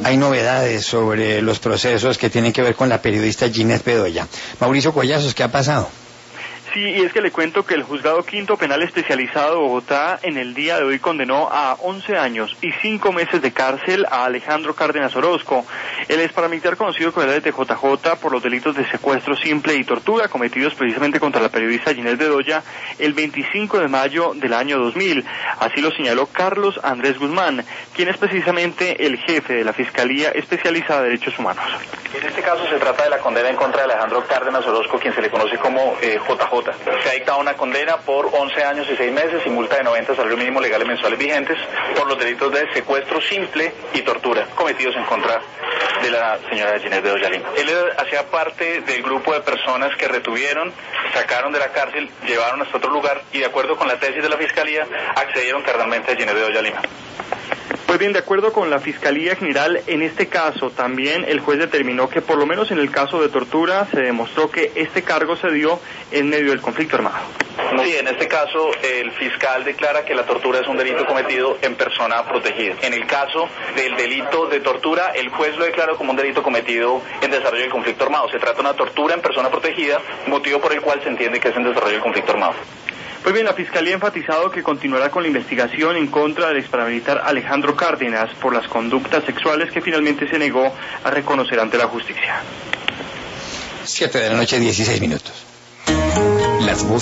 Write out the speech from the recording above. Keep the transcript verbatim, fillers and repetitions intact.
hay novedades sobre los procesos que tienen que ver con la periodista Ginette Bedoya. Mauricio Collazos, ¿qué ha pasado? Sí, y es que le cuento que el Juzgado Quinto Penal Especializado de Bogotá en el día de hoy condenó a once años y cinco meses de cárcel a Alejandro Cárdenas Orozco. El exparamilitar conocido con el de J J por los delitos de secuestro simple y tortura cometidos precisamente contra la periodista Ginette Bedoya el veinticinco de mayo del año dos mil. Así lo señaló Carlos Andrés Guzmán, quien es precisamente el jefe de la Fiscalía Especializada de Derechos Humanos. En este caso se trata de la condena en contra de Alejandro Cárdenas Orozco, quien se le conoce como eh, J J. Se ha dictado una condena por once años y seis meses y multa de noventa salarios mínimos legales mensuales vigentes por los delitos de secuestro simple y tortura cometidos en contra de la señora Ginette Bedoya Lima. Él hacía parte del grupo de personas que retuvieron, sacaron de la cárcel, llevaron hasta otro lugar y de acuerdo con la tesis de la Fiscalía accedieron carnalmente a Ginette Bedoya Lima. Pues bien, de acuerdo con la Fiscalía General, en este caso también el juez determinó que por lo menos en el caso de tortura se demostró que este cargo se dio en medio del conflicto armado. Sí, en este caso el fiscal declara que la tortura es un delito cometido en persona protegida. En el caso del delito de tortura, el juez lo declaró como un delito cometido en desarrollo del conflicto armado. Se trata de una tortura en persona protegida, motivo por el cual se entiende que es en desarrollo del conflicto armado. Pues bien, la Fiscalía ha enfatizado que continuará con la investigación en contra del exparamilitar Alejandro Cárdenas por las conductas sexuales que finalmente se negó a reconocer ante la justicia. Siete de la noche, dieciséis minutos. Las voces